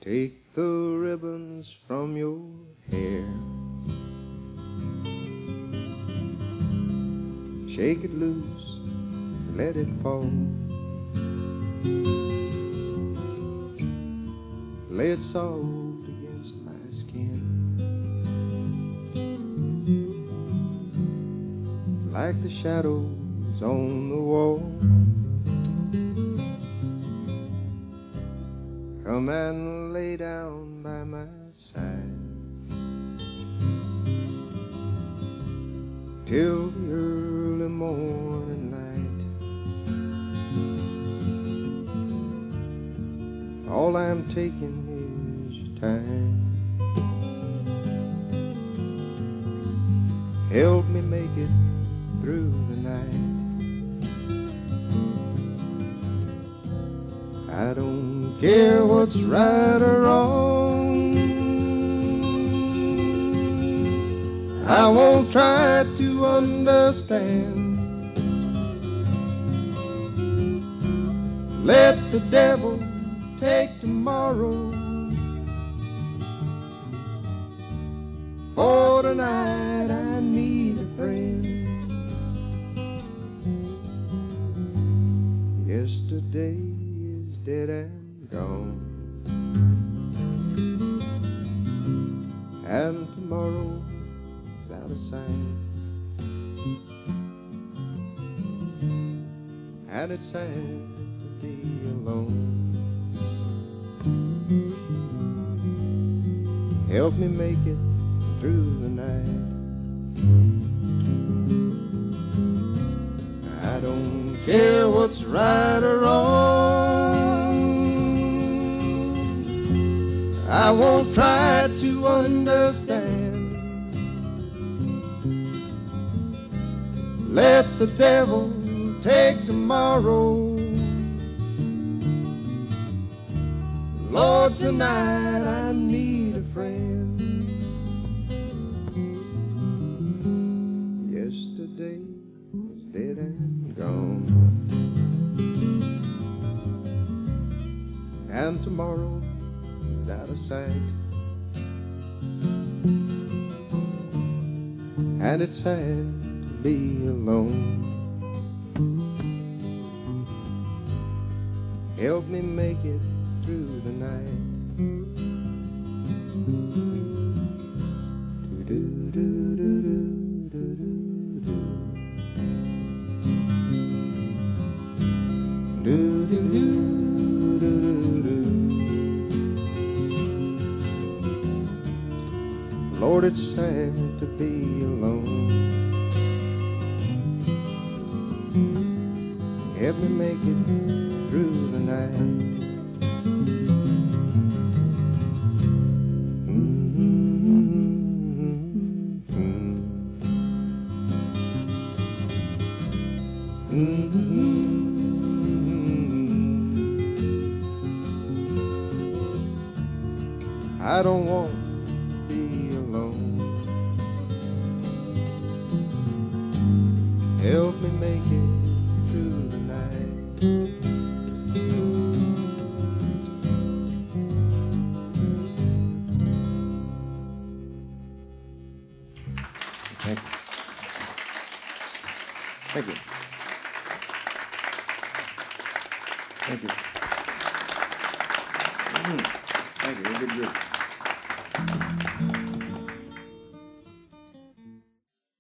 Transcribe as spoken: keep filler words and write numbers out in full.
Take the ribbons from your hair, shake it loose, let it fall. Lay it soft against my skin, like the shadows on the wall. Come and lay down by my side till the early morning light. All I'm taking is your time. Help me make it through the night. I don't care what's right or wrong. I won't try to understand. Let the devil take tomorrow. For tonight I need a friend. Yesterday is dead and gone, and tomorrow is out of sight. And it's sad to be alone. Help me make it through the night. I don't care what's right or wrong. I won't try to understand. Let the devil take tomorrow. Lord, tonight I need a friend. Yesterday was dead and gone, and tomorrow is out of sight. And it's sad to be alone. Help me make it through the night. Lord, it's sad to be alone. Help me make it through the night. I don't want to be alone. Help me make it through the night. Thank you. Thank you. Thank you. Mm. Thank you. Very good group.